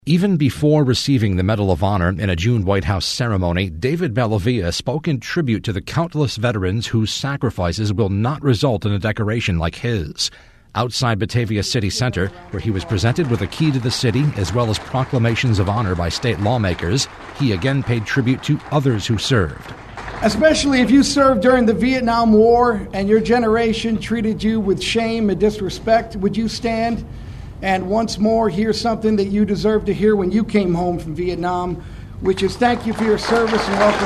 Even before receiving the Medal of Honor in a June White House ceremony, David Bellavia spoke in tribute to the countless veterans whose sacrifices will not result in a decoration like his. Outside Batavia City Center, where he was presented with a key to the city as well as proclamations of honor by state lawmakers, he again paid tribute to others who served. Especially if you served during the Vietnam War and your generation treated you with shame and disrespect, would you stand and once more hear something that you deserve to hear when you came home from Vietnam, which is thank you for your service and welcome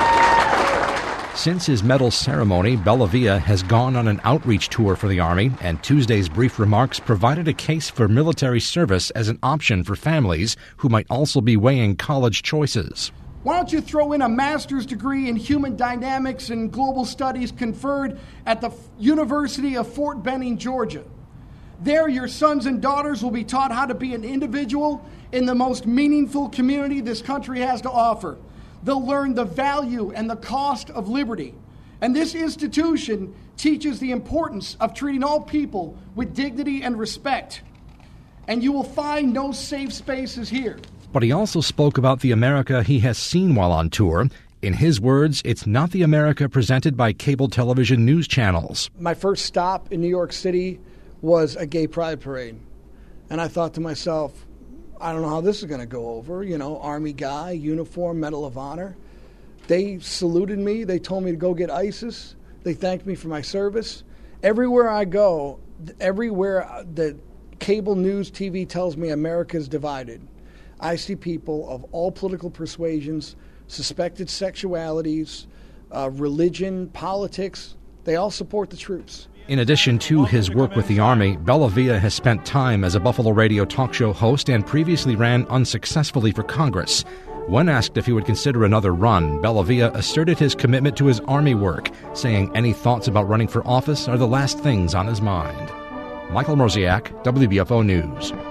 home. Since his medal ceremony, Bellavia has gone on an outreach tour for the Army, and Tuesday's brief remarks provided a case for military service as an option for families who might also be weighing college choices. Why don't you throw in a master's degree in human dynamics and global studies conferred at the University of Fort Benning, Georgia? There, your sons and daughters will be taught how to be an individual in the most meaningful community this country has to offer. They'll learn the value and the cost of liberty. And this institution teaches the importance of treating all people with dignity and respect. And you will find no safe spaces here. But he also spoke about the America he has seen while on tour. In his words, it's not the America presented by cable television news channels. My first stop in New York City was a gay pride parade. And I thought to myself, I don't know how this is going to go over. You know, Army guy, uniform, Medal of Honor. They saluted me. They told me to go get ISIS. They thanked me for my service. Everywhere I go, everywhere the cable news TV tells me America's divided, I see people of all political persuasions, suspected sexualities, religion, politics. They all support the troops. In addition to his work with the Army, Bellavia has spent time as a Buffalo radio talk show host and previously ran unsuccessfully for Congress. When asked if he would consider another run, Bellavia asserted his commitment to his Army work, saying any thoughts about running for office are the last things on his mind. Michael Mroziak, WBFO News.